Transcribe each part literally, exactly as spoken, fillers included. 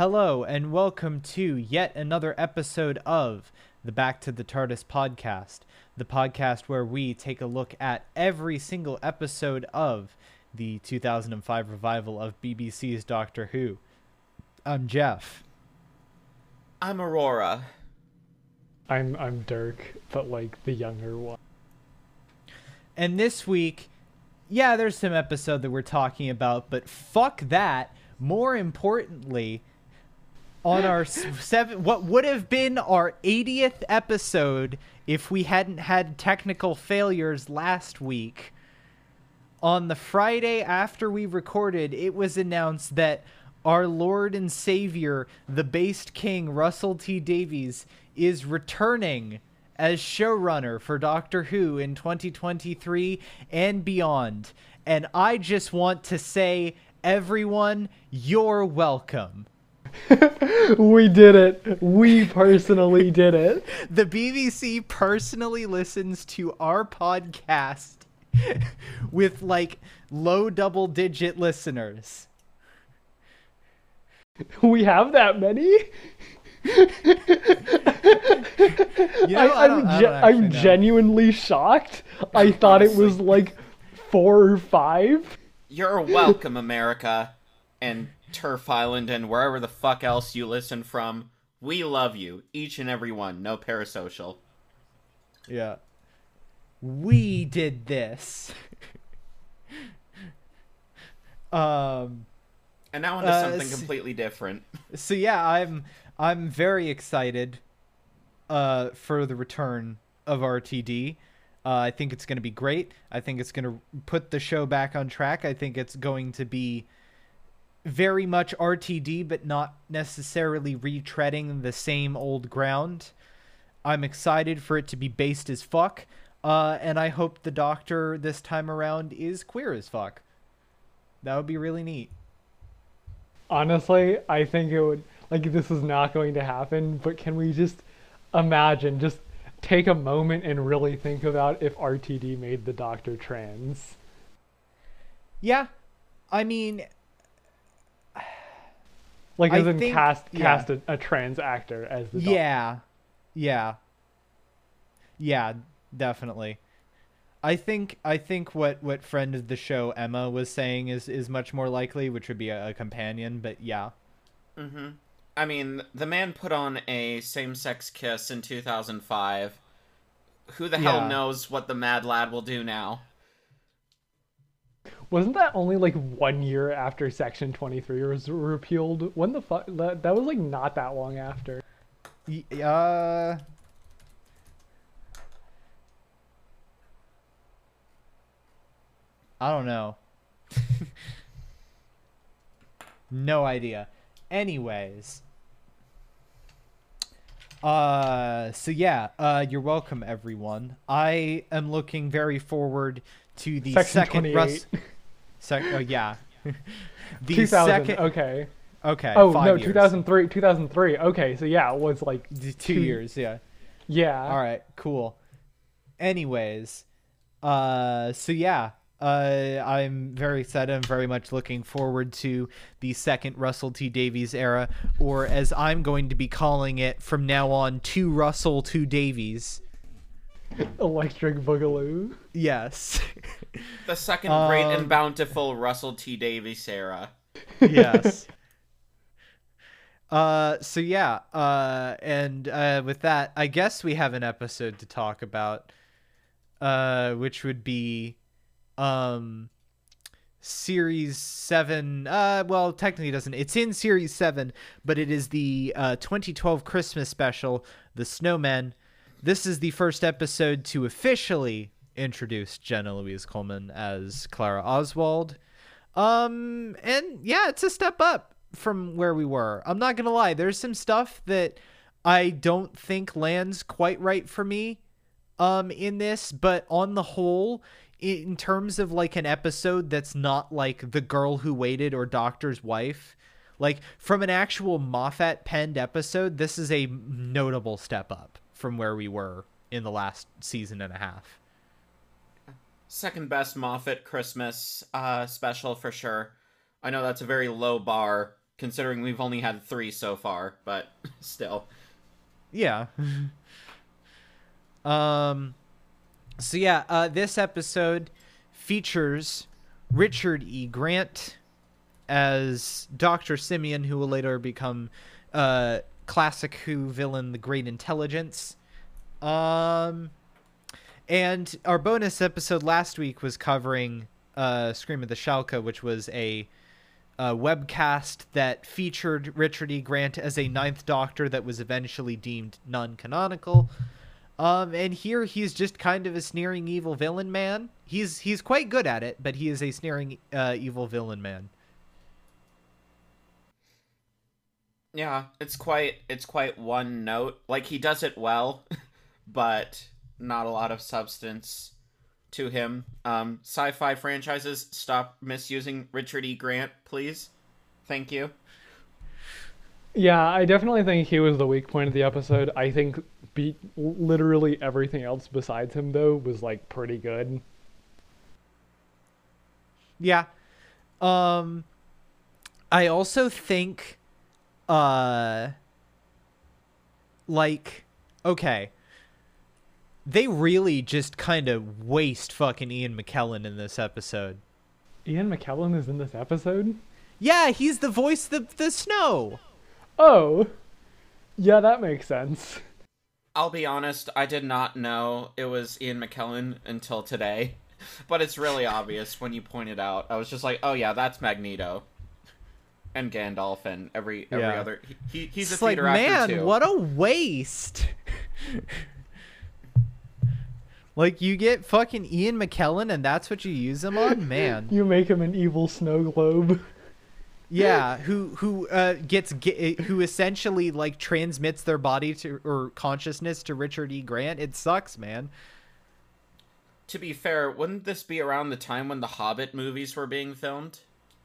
Hello and welcome to yet another episode of the Back to the TARDIS podcast, the podcast where we take a look at every single episode of the two thousand five revival of B B C's Doctor Who. I'm Jeff. I'm Aurora. I'm I'm Dirk, but like the younger one. And this week, yeah, there's some episode that we're talking about, but fuck that. More importantly, on our seven, what would have been our eightieth episode if we hadn't had technical failures last week, on the Friday after we recorded, it was announced that our Lord and Savior, the Based King, Russell T Davies, is returning as showrunner for Doctor Who in twenty twenty-three and beyond. And I just want to say, everyone, you're welcome. We did it. We personally did it. The B B C personally listens to our podcast with like low double digit listeners. We have that many? You know, I, I'm, I ge- I'm genuinely shocked. I thought Honestly. it was like four or five. You're welcome, America, and Turf Island, and wherever the fuck else you listen from. We love you, each and every one. No parasocial. Yeah. We did this. um... And now into Uh, something s- completely different. So yeah, I'm I'm very excited uh, for the return of R T D. Uh, I think it's going to be great. I think it's going to put the show back on track. I think it's going to be very much R T D, but not necessarily retreading the same old ground. I'm excited for it to be based as fuck, uh, and I hope the Doctor this time around is queer as fuck. That would be really neat. Honestly, I think it would, like, this is not going to happen, but can we just imagine, just take a moment and really think about if R T D made the Doctor trans? Yeah, I mean, Like, I as in think- cast, yeah. cast a, a trans actor as the Doctor. yeah, yeah, yeah, definitely. I think I think what, what friend of the show Emma was saying is, is much more likely, which would be a, a companion. But yeah, Mm-hmm. I mean, the man put on a same-sex kiss in two thousand five. Who the hell Yeah. knows what the Mad Lad will do now? Wasn't that only like one year after Section twenty-three was repealed? When the fuck? That, that was like not that long after. Y- uh, I don't know. No idea. Anyways. Uh, so yeah, uh, you're welcome, everyone. I am looking very forward to the Section second Russ. twenty-eight. Sec- oh, yeah. The two thousand. second. Okay. Okay. Oh five no, years. two thousand three. two thousand three. Okay, so yeah, it was like D- two- Two years. Yeah. yeah. All right. Cool. Anyways, uh, so yeah. Uh, I'm very excited. I'm very much looking forward to the second Russell T Davies era, or as I'm going to be calling it from now on, to Russell to Davies. Electric Boogaloo. Yes. The second great Um, and bountiful Russell T Davies era. Yes. Uh, so yeah. Uh, and uh, with that, I guess we have an episode to talk about, uh, which would be um series seven. Uh well, technically it doesn't, it's in series seven, but it is the uh twenty twelve Christmas special, The Snowmen. This is the first episode to officially introduce Jenna Louise Coleman as Clara Oswald. Um and yeah, it's a step up from where we were. I'm not gonna lie, there's some stuff that I don't think lands quite right for me um in this, but on the whole, in terms of like an episode that's not like The Girl Who Waited or Doctor's Wife, like from an actual Moffat penned episode, this is a notable step up from where we were in the last season and a half. Second best Moffat Christmas uh, special for sure. I know that's a very low bar, considering we've only had three so far, but still. Yeah. um. So yeah, uh, this episode features Richard E. Grant as Doctor Simeon, who will later become uh, classic Who villain, the Great Intelligence. Um, and our bonus episode last week was covering uh, Scream of the Shalka, which was a, a webcast that featured Richard E. Grant as a Ninth Doctor that was eventually deemed non-canonical. Um, and here he's just kind of a sneering evil villain man. He's he's quite good at it, but he is a sneering uh, evil villain man. Yeah, it's quite it's quite one note. Like, he does it well, but not a lot of substance to him. Um, sci-fi franchises, stop misusing Richard E. Grant, please. Thank you. Yeah, I definitely think he was the weak point of the episode. I think be- literally everything else besides him, though, was, like, pretty good. Yeah. Um, I also think, uh, like, okay, they really just kind of waste fucking Ian McKellen in this episode. Ian McKellen is in this episode? Yeah, he's the voice of the, the snow. Oh, yeah, that makes sense. I'll be honest, I did not know it was Ian McKellen until today, but it's really obvious when you point it out. I was just like, oh yeah, that's Magneto. And Gandalf and every every Yeah. other... He, he, he's It's a like, theater actor, man, too. what a waste. Like, you get fucking Ian McKellen and that's what you use him on? Man. You make him an evil snow globe. Yeah, who who uh, gets ge- who essentially like transmits their body to or consciousness to Richard E. Grant. It sucks, man. To be fair, wouldn't this be around the time when the Hobbit movies were being filmed?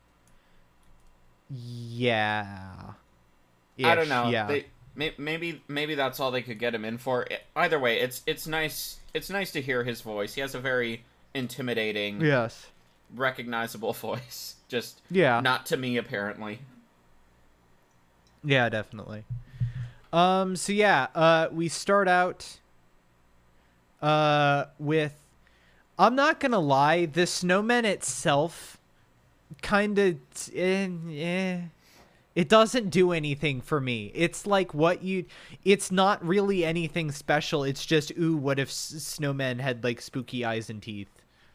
Yeah. I don't know. Yeah. They, may, maybe maybe that's all they could get him in for. Either way, it's it's nice. It's nice to hear his voice. He has a very intimidating, Yes. recognizable voice. Just Yeah. not to me, apparently. Yeah, definitely. Um. So yeah, uh, we start out, uh, with. I'm not gonna lie, the snowman itself, kind of, eh, eh, it doesn't do anything for me. It's like what you. It's not really anything special. It's just, ooh, what if s- snowmen had like spooky eyes and teeth?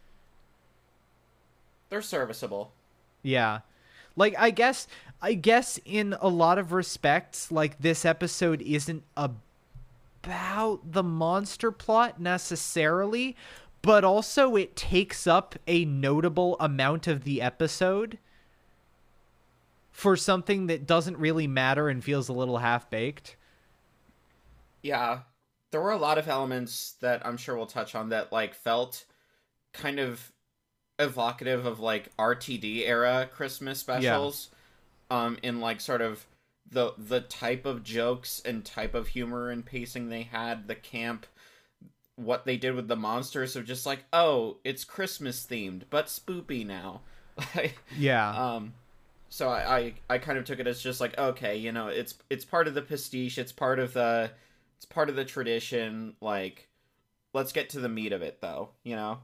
They're serviceable. Yeah. Like, I guess, I guess in a lot of respects, like, this episode isn't about the monster plot necessarily, but also it takes up a notable amount of the episode for something that doesn't really matter and feels a little half-baked. Yeah. There were a lot of elements that I'm sure we'll touch on that, like, felt kind of evocative of like R T D era Christmas specials, yeah. um, in like sort of the the type of jokes and type of humor and pacing they had, the camp, what they did with the monsters of just like, oh, it's Christmas themed but spoopy now. Yeah. Um, so I, I I kind of took it as just like, okay, you know, it's it's part of the pastiche, it's part of the it's part of the tradition. Like, let's get to the meat of it, though, you know.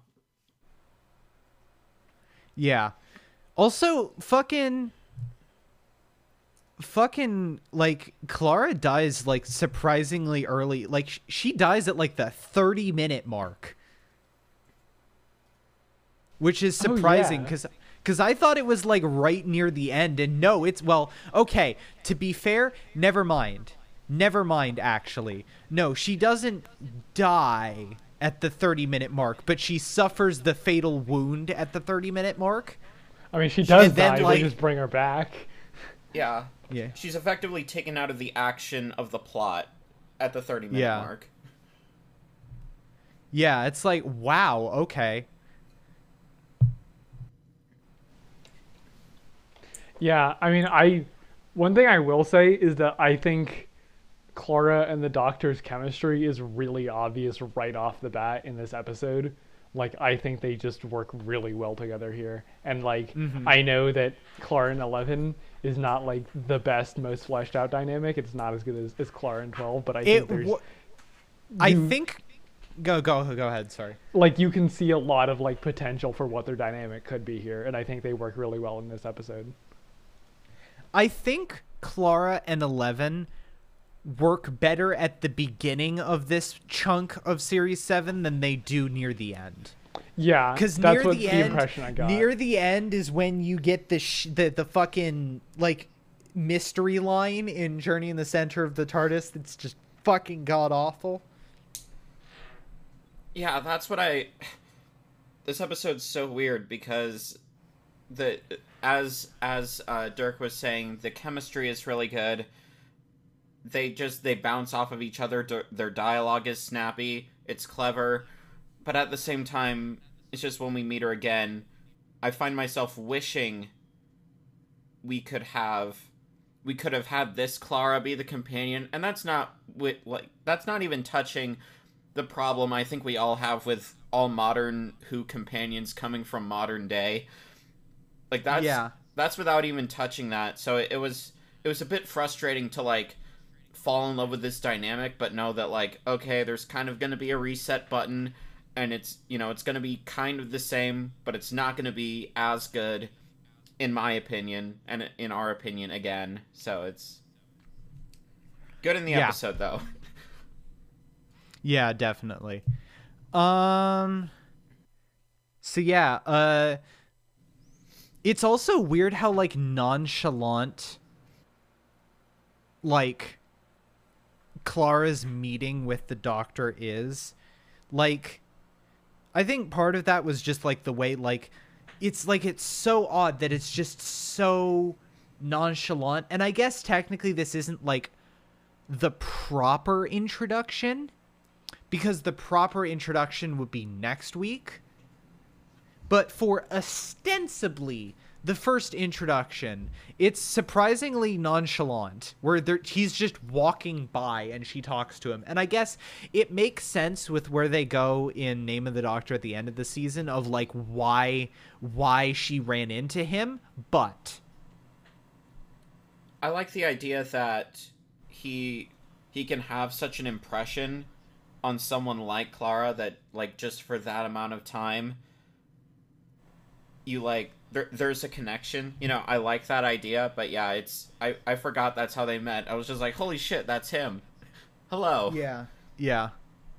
Yeah. Also, fucking, fucking, like, Clara dies, like, surprisingly early. Like, sh- she dies at, like, the thirty-minute mark. Which is surprising, because... Oh, yeah. Because I thought it was, like, right near the end, and no, it's, well, okay, to be fair, never mind. Never mind, actually. No, she doesn't die at the thirty-minute mark, but she suffers the fatal wound at the thirty-minute mark. I mean, she does and then, die, like, they just bring her back. Yeah. Yeah. She's effectively taken out of the action of the plot at the thirty-minute yeah. mark. Yeah, it's like, wow, okay. Yeah, I mean, I... One thing I will say is that I think Clara and the Doctor's chemistry is really obvious right off the bat in this episode. Like, I think they just work really well together here. And, like, Mhm. I know that Clara and Eleven is not, like, the best, most fleshed out dynamic. It's not as good as, as Clara and twelve, but I It think there's... w- I you- think go go go ahead, sorry. Like, you can see a lot of, like, potential for what their dynamic could be here, and I think they work really well in this episode. I think Clara and Eleven work better at the beginning of this chunk of series seven than they do near the end. Yeah, Because that's near what the, the end, impression I got. near the end is when you get the sh- the the fucking like mystery line in Journey in the Center of the TARDIS. That's just fucking god awful. Yeah, that's what I... This episode's so weird because the as as uh, Dirk was saying, the chemistry is really good. They just, they bounce off of each other. Their dialogue is snappy. It's clever. But at the same time, it's just when we meet her again, I find myself wishing we could have, we could have had this Clara be the companion. And that's not, with like, that's not even touching the problem I think we all have with all modern Who companions coming from modern day. Like, that's, Yeah. that's without even touching that. So it, it was, it was a bit frustrating to, like, fall in love with this dynamic, but know that, like, okay, there's kind of going to be a reset button, and it's, you know, it's going to be kind of the same, but it's not going to be as good, in my opinion, and in our opinion again. So it's good in the Yeah. episode, though. Yeah, definitely. Um so yeah, uh it's also weird how like nonchalant like Clara's meeting with the Doctor is. Like, I think part of that was just like the way, like, it's like it's so odd that it's just so nonchalant. And I guess technically this isn't like the proper introduction, because the proper introduction would be next week. But for ostensibly the first introduction, it's surprisingly nonchalant, where there, he's just walking by and she talks to him. And I guess it makes sense with where they go in Name of the Doctor at the end of the season, of like why why she ran into him, but I like the idea that he he can have such an impression on someone like Clara that, like, just for that amount of time, you, like, there, there's a connection. You know, I like that idea, but yeah, it's, I, I forgot that's how they met. I was just like, holy shit, that's him. Hello. yeah. Yeah.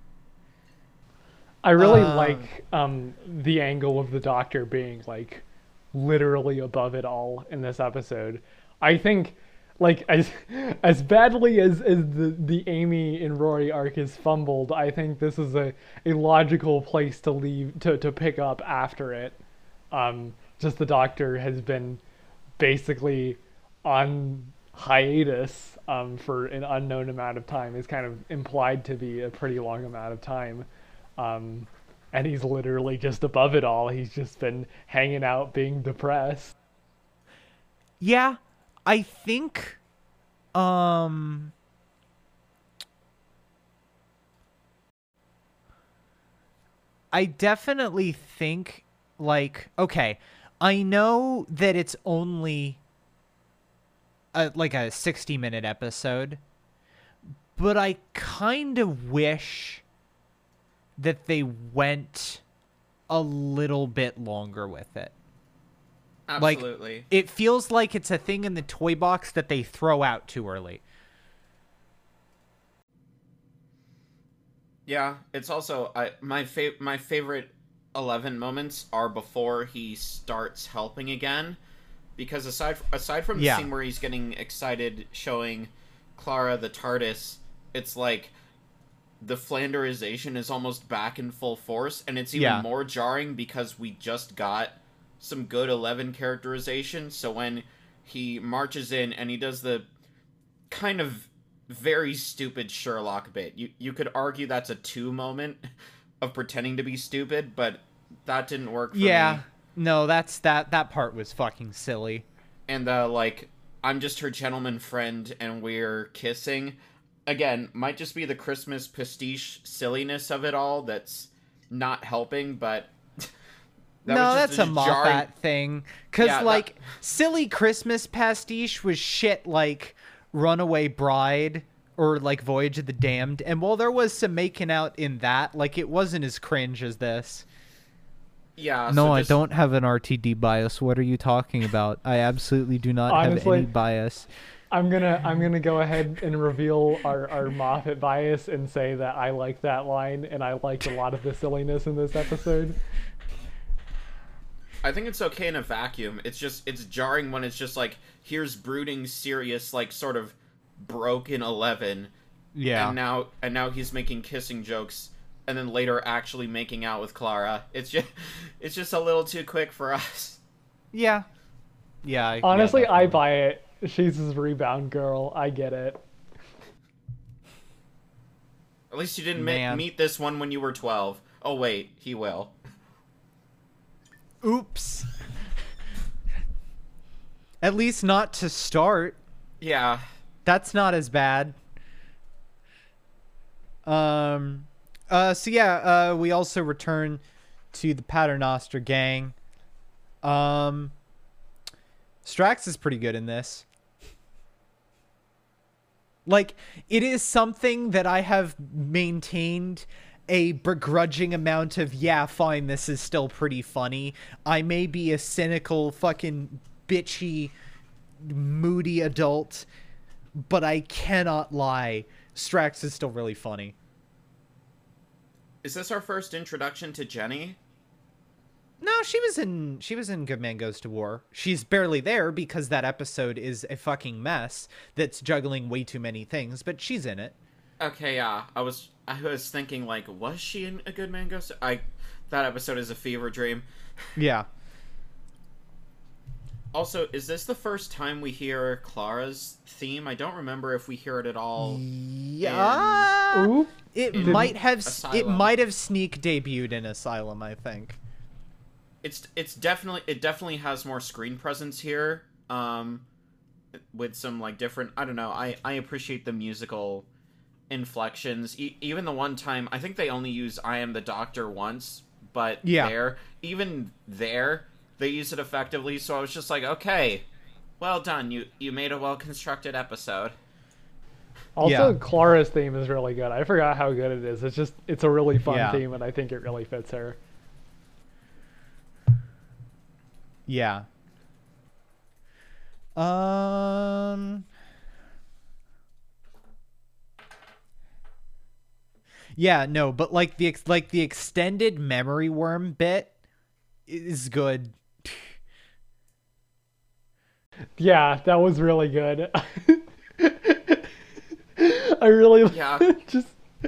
I really Um, like um, the angle of the Doctor being, like, literally above it all in this episode. I think, like, as as badly as, as the, the Amy and Rory arc is fumbled, I think this is a, a logical place to leave to, to pick up after it. Um, just the Doctor has been basically on hiatus um, for an unknown amount of time. Is kind of implied to be a pretty long amount of time. Um, and he's literally just above it all. He's just been hanging out, being depressed. Yeah, I think um I definitely think, like, okay, I know that it's only a, like a sixty minute episode, but I kind of wish that they went a little bit longer with it. Absolutely. Like, it feels like it's a thing in the toy box that they throw out too early. Yeah, it's also I my fa- my favorite Eleven moments are before he starts helping again, because aside aside from the Yeah. scene where he's getting excited showing Clara the TARDIS, it's like the Flanderization is almost back in full force, and it's even Yeah. more jarring because we just got some good Eleven characterization. So when he marches in and he does the kind of very stupid Sherlock bit, you you could argue that's a two moment of pretending to be stupid, but that didn't work for Yeah. me. No, that's that that part was fucking silly. And uh like, I'm just her gentleman friend and we're kissing. Again, might just be the Christmas pastiche silliness of it all that's not helping, but that no, that's a, a Moffat jarring... thing. Because, yeah, like, that... Silly Christmas Pastiche was shit like Runaway Bride or, like, Voyage of the Damned. And while there was some making out in that, like, it wasn't as cringe as this. Yeah. No, so I just... don't have an R T D bias. What are you talking about? I absolutely do not Honestly, have any bias. I'm gonna I'm gonna go ahead and reveal our, our Moffat bias and say that I like that line and I liked a lot of the silliness in this episode. I think it's okay in a vacuum. It's just it's jarring when it's just like, here's brooding, serious, like sort of broken Eleven. Yeah. And now and now he's making kissing jokes and then later actually making out with Clara. It's just it's just a little too quick for us. Yeah. Yeah. I, Honestly, yeah, I buy it. She's his rebound girl. I get it. At least you didn't ma- meet this one when you were twelve. Oh wait, he will. Oops. At least not to start. Yeah. That's not as bad. Um uh so yeah, uh we also return to the Paternoster gang. Um Strax is pretty good in this. Like, it is something that I have maintained a begrudging amount of, yeah, fine, this is still pretty funny. I may be a cynical, fucking bitchy, moody adult, but I cannot lie. Strax is still really funny. Is this our first introduction to Jenny? No, she was in she was in Good Man Goes to War. She's barely there because that episode is a fucking mess that's juggling way too many things, but she's in it. Okay, yeah. I was I was thinking, like, was she in A Good Man Goes to... I that episode is a fever dream. Yeah. Also, is this the first time we hear Clara's theme? I don't remember if we hear it at all. Yeah. In... It in might have Asylum. It might have sneak debuted in Asylum, I think. It's it's definitely it definitely has more screen presence here, um, with some like different. I don't know. I, I appreciate the musical inflections. E- even the one time, I think they only use "I Am the Doctor" once, but yeah. there, even there, they use it effectively. So I was just like, okay, well done. You you made a well constructed episode. Also, yeah. Clara's theme is really good. I forgot how good it is. It's just it's a really fun yeah. theme, and I think it really fits her. Yeah. Um. Yeah, no, but like the ex- like the extended memory worm bit is good. Yeah, that was really good. I really yeah. just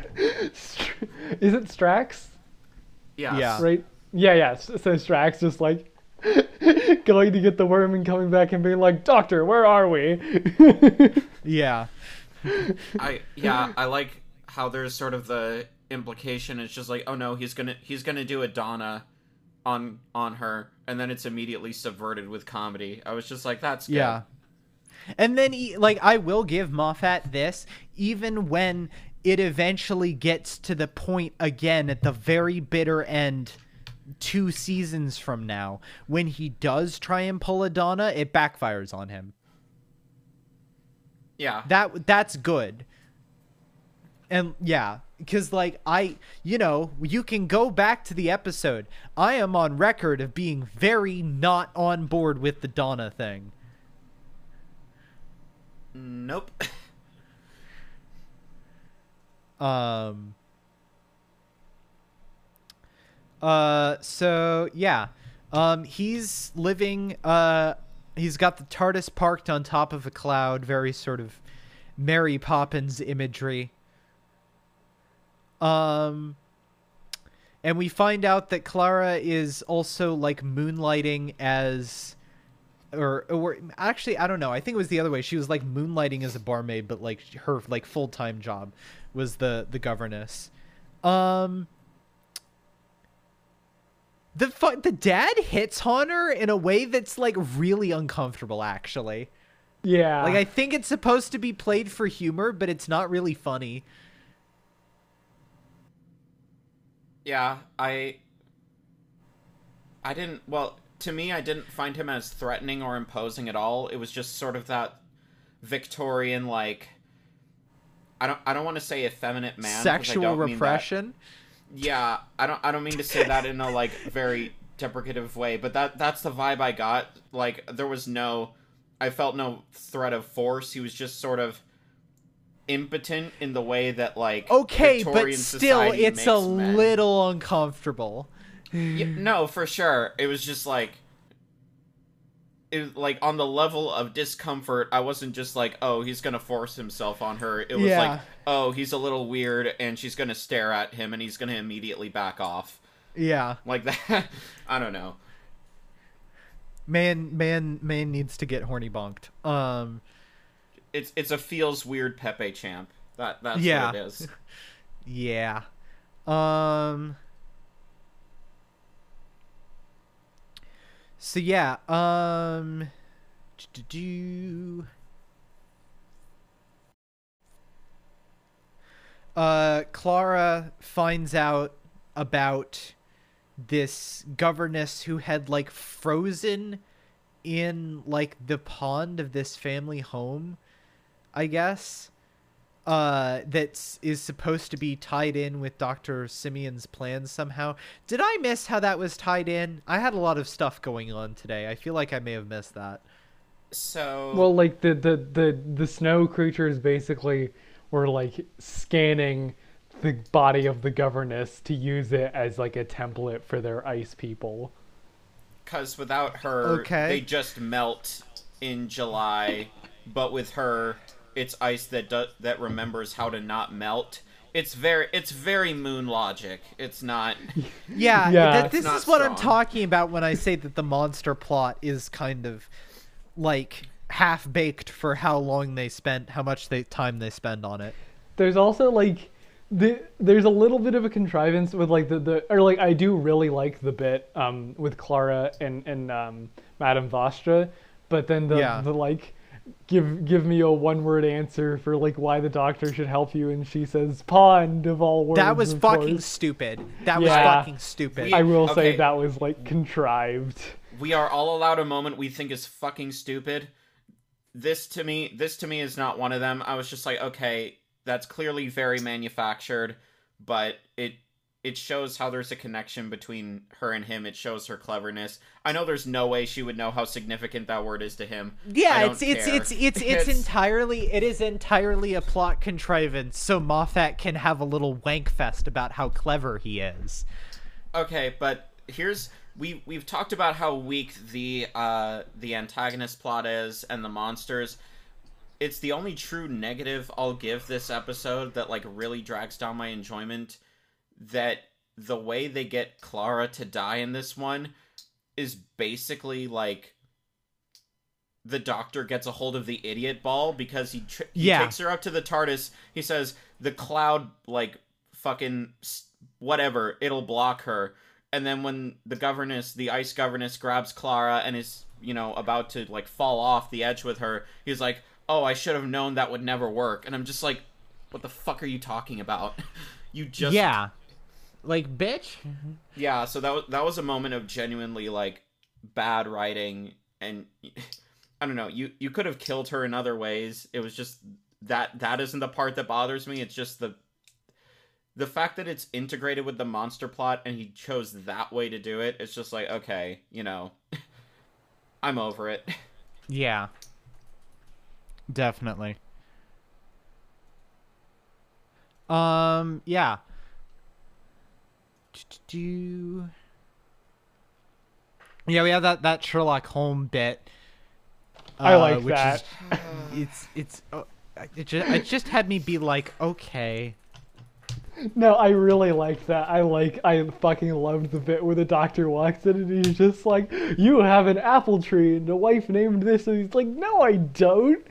is it Strax? Yeah. Yeah. Right. Yeah. Yeah. So Strax just like. Going to get the worm and coming back and being like, Doctor, where are we? yeah. I yeah, I like how there's sort of the implication. It's just like, oh no, he's gonna he's gonna do a Donna on on her, and then it's immediately subverted with comedy. I was just like, that's good. Yeah. And then, like, I will give Moffat this, even when it eventually gets to the point again at the very bitter end. Two seasons from now, when he does try and pull a Donna, it backfires on him. Yeah. That that's good. And yeah, because like I, you know, you can go back to the episode. I am on record of being very not on board with the Donna thing. Nope. um. Uh, so yeah, um, he's living, uh, he's got the TARDIS parked on top of a cloud, very sort of Mary Poppins imagery. Um, and we find out that Clara is also like moonlighting as, or, or actually, I don't know. I think it was the other way. She was like moonlighting as a barmaid, but like her like full-time job was the, the governess. Um, The fu- the dad hits on her in a way that's like really uncomfortable, actually. Yeah. Like I think it's supposed to be played for humor, but it's not really funny. Yeah, I I didn't well, to me I didn't find him as threatening or imposing at all. It was just sort of that Victorian, like, I don't I don't want to say effeminate man. Sexual repression? Yeah, I don't I don't mean to say that in a like very deprecative way, but that that's the vibe I got. Like, there was no I felt no threat of force. He was just sort of impotent in the way that, like, okay, Victorian but still it's a men. little uncomfortable. Yeah, no, for sure. It was just like it, like on the level of discomfort, I wasn't just like, oh, he's gonna force himself on her. It was yeah. like, oh, he's a little weird, and she's gonna stare at him, and he's gonna immediately back off. Yeah, like that. I don't know. Man, man, man needs to get horny bonked. Um, it's it's a feels weird Pepe champ. That that's yeah. what it is. yeah. Um. So yeah. Um. Do. Uh, Clara finds out about this governess who had like frozen in like the pond of this family home, I guess, uh that is supposed to be tied in with Doctor Simeon's plans somehow. Did I miss how that was tied in? I had a lot of stuff going on today. I feel like I may have missed that. So well, like the the the, the snow creatures basically were like scanning the body of the governess to use it as like a template for their ice people. Because without her, okay. they just melt in July, but with her, it's ice that do- that remembers how to not melt. It's very it's very moon logic. It's not. Yeah, yeah. Th- this is what strong. I'm talking about when I say that the monster plot is kind of like half baked for how long they spent, how much they time they spend on it. There's also like. The, there's a little bit of a contrivance with like the, the or like I do really like the bit um with Clara and and um Madame Vostra, but then the yeah. the like give give me a one word answer for like why the doctor should help you, and she says pond of all words. That was fucking course. stupid. That yeah. was fucking stupid. I will okay. say that was like contrived. We are all allowed a moment we think is fucking stupid. This to me, this to me is not one of them. I was just like, okay. That's clearly very manufactured, but it it shows how there's a connection between her and him. It shows her cleverness. I know there's no way she would know how significant that word is to him. Yeah, it's it's, it's it's it's it's entirely it is entirely a plot contrivance so Moffat can have a little wank fest about how clever he is. Okay, but here's we we've talked about how weak the uh the antagonist plot is and the monsters. It's the only true negative I'll give this episode that, like, really drags down my enjoyment, that the way they get Clara to die in this one is basically, like, the doctor gets a hold of the idiot ball because he, tr- he yeah. takes her up to the TARDIS. He says, the cloud, like, fucking whatever, it'll block her. And then when the governess, the ice governess, grabs Clara and is, you know, about to, like, fall off the edge with her, he's like, oh, I should have known that would never work. And I'm just like, what the fuck are you talking about? You just... Yeah. Like, bitch? Yeah, so that was, that was a moment of genuinely, like, bad writing. And, I don't know, you, you could have killed her in other ways. It was just, that that isn't the part that bothers me. It's just the... The fact that it's integrated with the monster plot and he chose that way to do it, it's just like, okay, you know, I'm over it. Yeah. Definitely. Um, yeah. Do Yeah, we have that, that Sherlock Holmes bit. Uh, I like which that. Is, it's it's oh, it just it just had me be like, okay. No, I really like that. I like, I fucking loved the bit where the doctor walks in and he's just like, you have an apple tree and a wife named this, and he's like, no, I don't.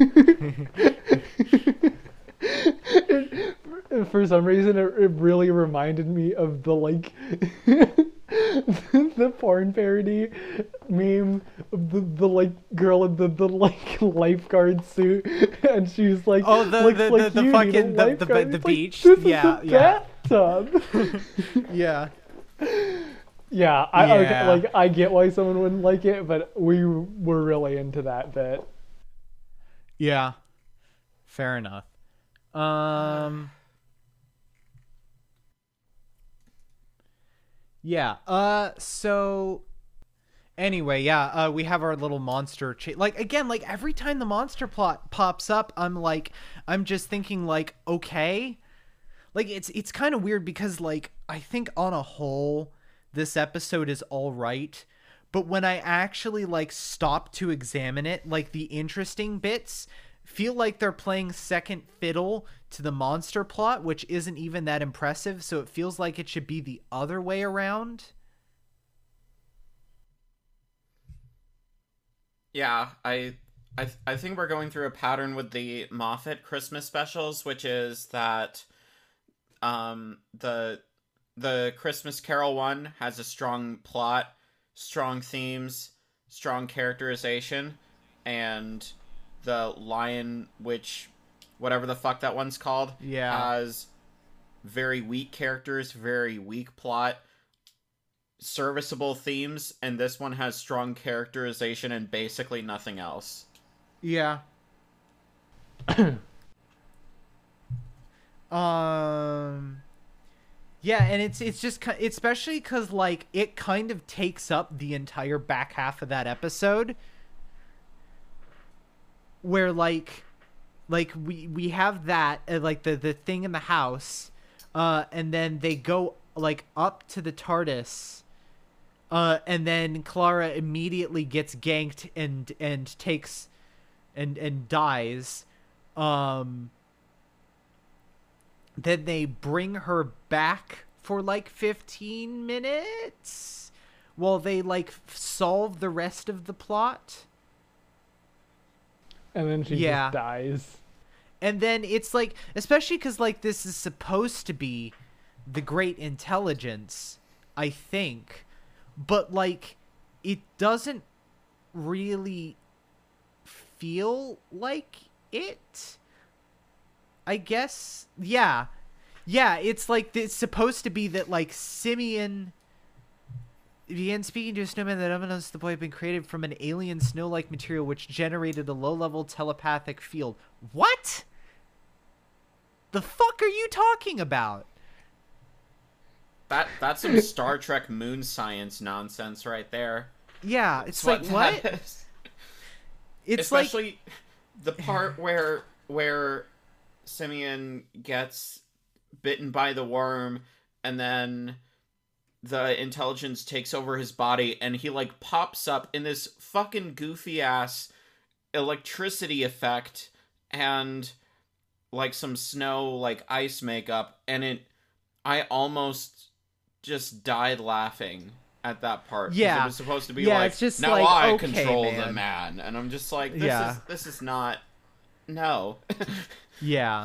it, for some reason, it, it really reminded me of the, like, the porn parody meme of the, the like girl in the, the like lifeguard suit, and she's like, oh the looks the, like the, the you fucking need a the, the, the It's beach like, this yeah is the yeah best. Stop. Yeah. Yeah, I Yeah. Okay, like I get why someone wouldn't like it, but we were really into that bit. Yeah. Fair enough. Um Yeah. Uh so anyway, yeah, uh we have our little monster cha- like again, like every time the monster plot pops up, I'm like I'm just thinking like, okay. Like it's it's kind of weird because like I think on a whole this episode is all right, but when I actually like stop to examine it, like the interesting bits feel like they're playing second fiddle to the monster plot, which isn't even that impressive, so it feels like it should be the other way around. Yeah, I, I, I think we're going through a pattern with the Moffat Christmas specials, which is that, um, the, the Christmas Carol one has a strong plot, strong themes, strong characterization, and the Lion Witch, whatever the fuck that one's called, Yeah. has very weak characters, very weak plot, serviceable themes, and this one has strong characterization and basically nothing else. Yeah. um Yeah, and it's it's just ki- especially cuz like it kind of takes up the entire back half of that episode where like like we we have that uh, like the the thing in the house uh and then they go like up to the TARDIS uh and then Clara immediately gets ganked and and takes and and dies. Um then they bring her back for like fifteen minutes while they like f- solve the rest of the plot. And then she Yeah. just dies. And then it's like, especially because like this is supposed to be the great intelligence, I think, but like it doesn't really feel like it. I guess, yeah, yeah. It's like it's supposed to be that like Simeon began speaking to a snowman that unbeknownst to the boy had been created from an alien snow-like material which generated a low-level telepathic field. What? The fuck are you talking about? That that's some Star Trek moon science nonsense right there. Yeah, it's That's like what? that is. It's like Especially the part where where Simeon gets bitten by the worm and then the intelligence takes over his body and he like pops up in this fucking goofy ass electricity effect and like some snow like ice makeup, and it I almost just died laughing at that part. 'Cause Yeah. it was supposed to be Yeah, like it's just now like, I okay, control man. the man, and I'm just like this Yeah. is this is not no. yeah.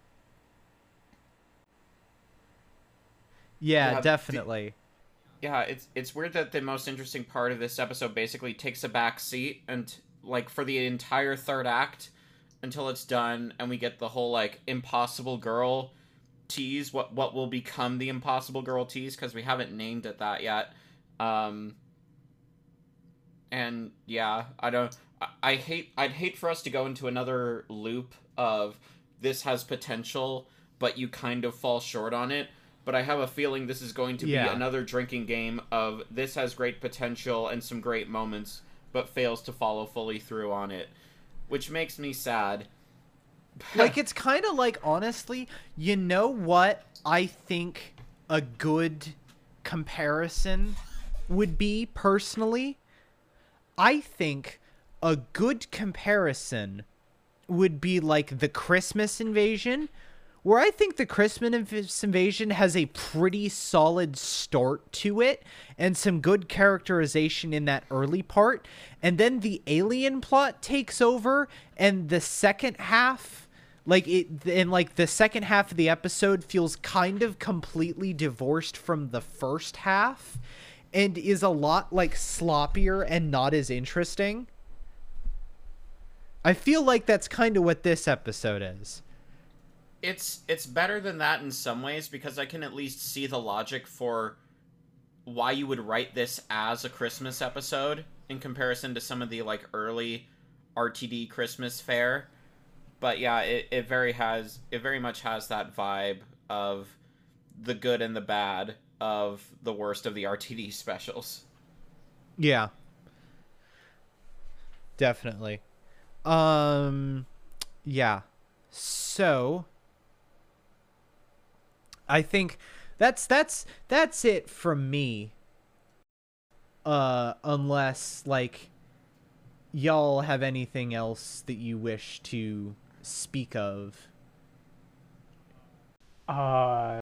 Yeah, Yeah, the- definitely. Yeah, it's it's weird that the most interesting part of this episode basically takes a back seat and like for the entire third act until it's done and we get the whole like Impossible Girl tease, what what will become the Impossible Girl tease, because we haven't named it that yet. Um and yeah, I don't I, I hate I'd hate for us to go into another loop of this has potential but you kind of fall short on it. But I have a feeling this is going to be Yeah. another drinking game of this has great potential and some great moments, but fails to follow fully through on it, which makes me sad. Like, it's kind of like, honestly, you know what I think a good comparison would be, personally? I think a good comparison would be like the Christmas Invasion, where I think the Christmas Invasion has a pretty solid start to it and some good characterization in that early part, and then the alien plot takes over, and the second half, like it, and like the second half of the episode feels kind of completely divorced from the first half, and is a lot like sloppier and not as interesting. I feel like that's kind of what this episode is. it's it's better than that in some ways because I can at least see the logic for why you would write this as a Christmas episode in comparison to some of the like early R T D Christmas fare. But yeah, it, it very has it very much has that vibe of the good and the bad of the worst of the R T D specials. Yeah. Definitely. Um yeah. So I think that's that's that's it from me. Uh unless like y'all have anything else that you wish to speak of. Uh,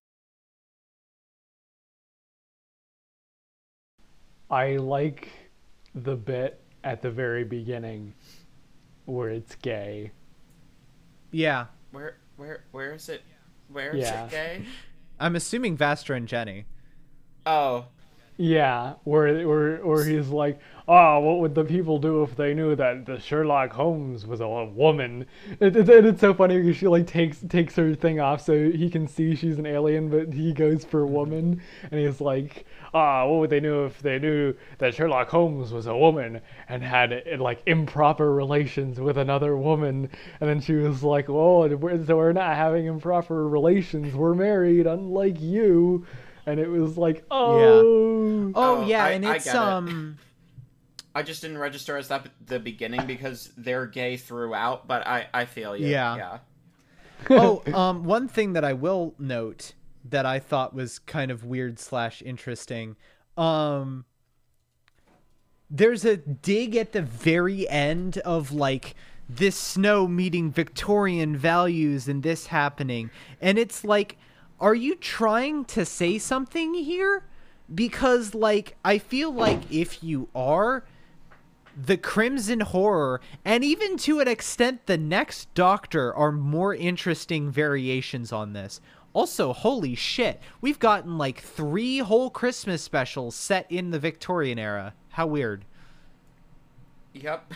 I like the bit at the very beginning where it's gay. Yeah. Where where where is it? Where is Yeah. it gay? I'm assuming Vastra and Jenny. Oh, Yeah, where where where he's like, "Oh, what would the people do if they knew that the Sherlock Holmes was a woman?" It, it, and it's so funny because she like takes takes her thing off so he can see she's an alien, but he goes for woman, and he's like, "Ah, what would they do if they knew that Sherlock Holmes was a woman and had uh, like improper relations with another woman?" And then she was like, "Well, we're- so we're not having improper relations. We're married, unlike you." And it was like, oh, Oh, Oh, yeah, I- and I it's get it. um I just didn't register as that at the beginning because they're gay throughout, but I, I feel you. Yeah. Yeah. oh, um, one thing that I will note that I thought was kind of weird slash interesting, um, there's a dig at the very end of like this Snow meeting Victorian values and this happening, and it's like, are you trying to say something here? Because like I feel like if you are, the Crimson Horror, and even to an extent the Next Doctor, are more interesting variations on this. Also, holy shit, we've gotten like three whole Christmas specials set in the Victorian era. How weird. Yep.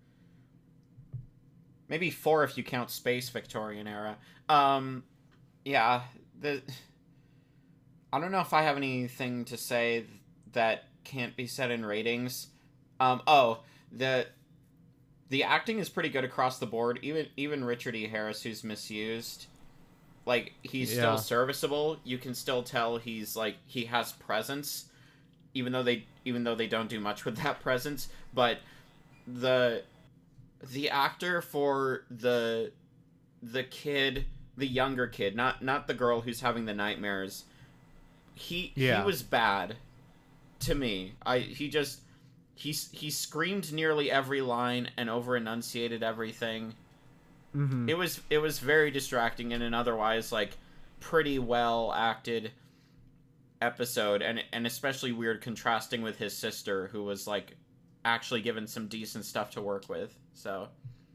Maybe four if you count Space Victorian era. Um, yeah. The I don't know if I have anything to say that can't be said in ratings. Um, oh, the the acting is pretty good across the board. Even even Richard E. Harris, who's misused, like he's Yeah. still serviceable. You can still tell he's like he has presence, even though they even though they don't do much with that presence. But the the actor for the the kid, the younger kid, not not the girl who's having the nightmares. He Yeah. he was bad to me. I he just he he screamed nearly every line and over enunciated everything. Mm-hmm. It was it was very distracting in an otherwise like pretty well acted episode, and and especially weird contrasting with his sister, who was like actually given some decent stuff to work with. So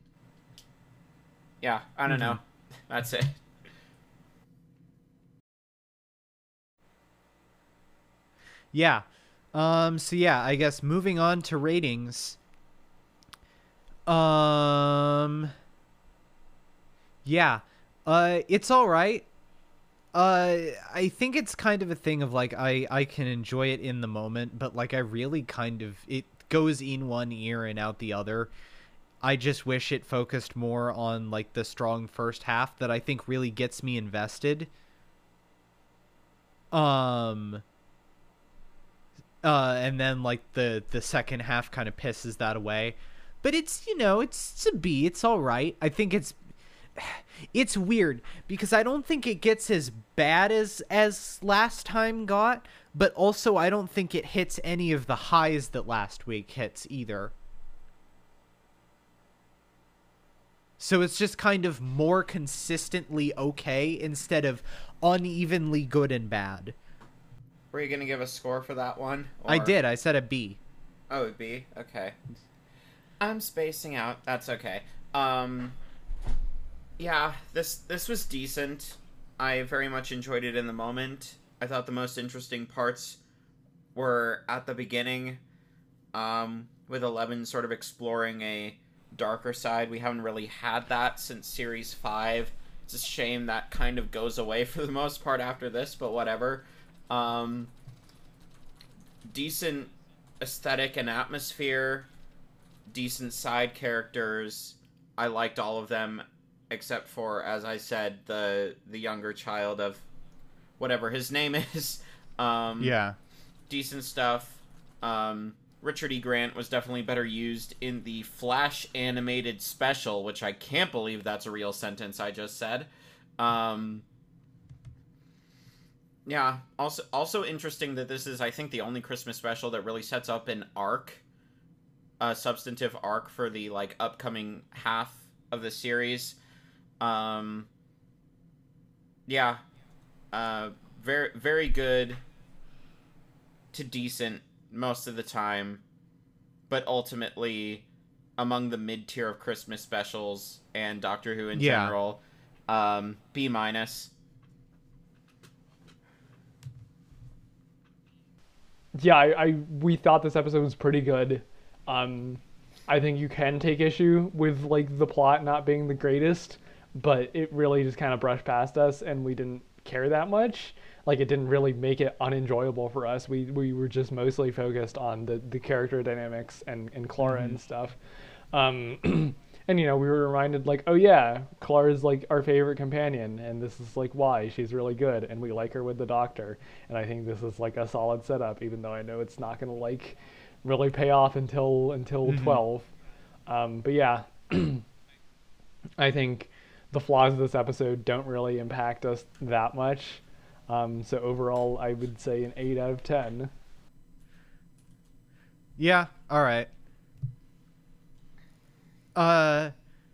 yeah, I don't Mm-hmm. know. That's it. Yeah. Um, so yeah, I guess moving on to ratings. Um, yeah, uh, it's all right. Uh, I think it's kind of a thing of like, I, I can enjoy it in the moment, but like, I really kind of, it goes in one ear and out the other. I just wish it focused more on like the strong first half that I think really gets me invested. Um, uh, and then like the the second half kind of pisses that away. But it's, you know, it's, it's a B. It's all right. I think it's it's weird because I don't think it gets as bad as as last time got, but also I don't think it hits any of the highs that last week hits either. So it's just kind of more consistently okay instead of unevenly good and bad. Were you gonna give a score for that one? I or- did. I said a B. Oh, it'd be okay. I'm spacing out. That's okay. Um, yeah, this this was decent. I very much enjoyed it in the moment. I thought the most interesting parts were at the beginning, um, with Eleven sort of exploring a darker side. We haven't really had that since series five, It's a shame that kind of goes away for the most part after this, but whatever. Um, decent aesthetic and atmosphere, decent side characters. I liked all of them, except for, as I said, the the younger child of whatever his name is. Um, yeah. Decent stuff. Um, Richard E. Grant was definitely better used in the Flash animated special, which I can't believe that's a real sentence I just said. Um, yeah, also also interesting that this is, I think, the only Christmas special that really sets up an arc, a substantive arc for the, like, upcoming half of the series. Um, yeah, uh, very, very good to decent most of the time, but ultimately among the mid-tier of Christmas specials and Doctor Who in yeah. general, um, B minus. Yeah, I, I we thought this episode was pretty good. Um, I think you can take issue with like the plot not being the greatest, but it really just kind of brushed past us, and we didn't care that much. Like, it didn't really make it unenjoyable for us. We we were just mostly focused on the, the character dynamics and, and Clara mm-hmm. and stuff. Um, and, you know, we were reminded, like, oh, yeah, Clara's, like, our favorite companion, and this is, like, why. She's really good, and we like her with the Doctor. And I think this is, like, a solid setup, even though I know it's not going to, like, really pay off until, until mm-hmm. twelve. Um, but, yeah, I think the flaws of this episode don't really impact us that much. Um, so overall, I would say an eight out of ten. Yeah, all right. Uh,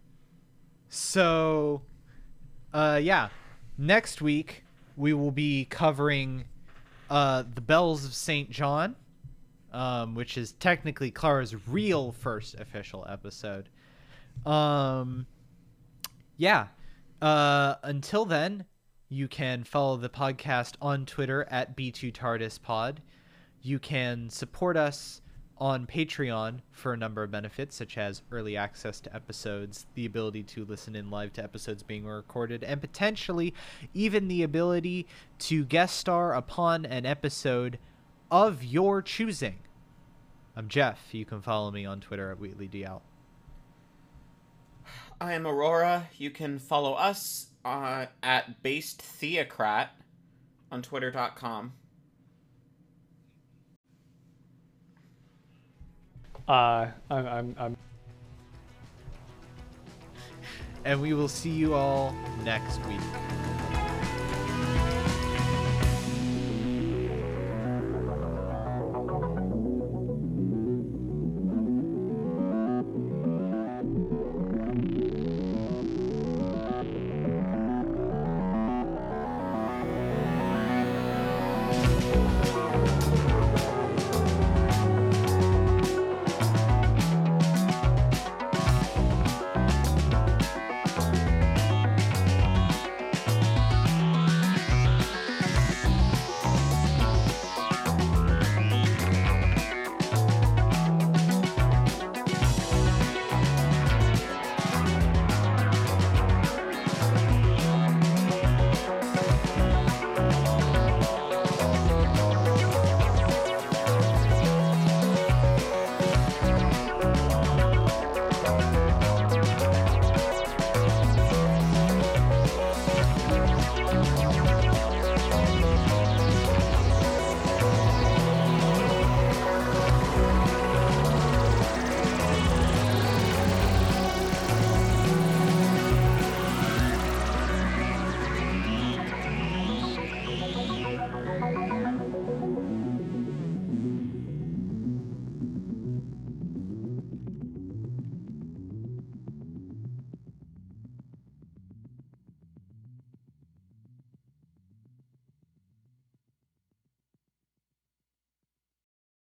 so, uh, yeah. Next week, we will be covering uh, The Bells of Saint John, um, which is technically Clara's real first official episode. Um, yeah. Uh, until then, you can follow the podcast on Twitter at B two TARDIS Pod. You can support us on Patreon for a number of benefits, such as early access to episodes, the ability to listen in live to episodes being recorded, and potentially even the ability to guest star upon an episode of your choosing. I'm Jeff. You can follow me on Twitter at WheatleyDL. I am Aurora. You can follow us uh, at Based Theocrat on twitter dot com. Uh, I'm, I'm, I'm. And we will see you all next week.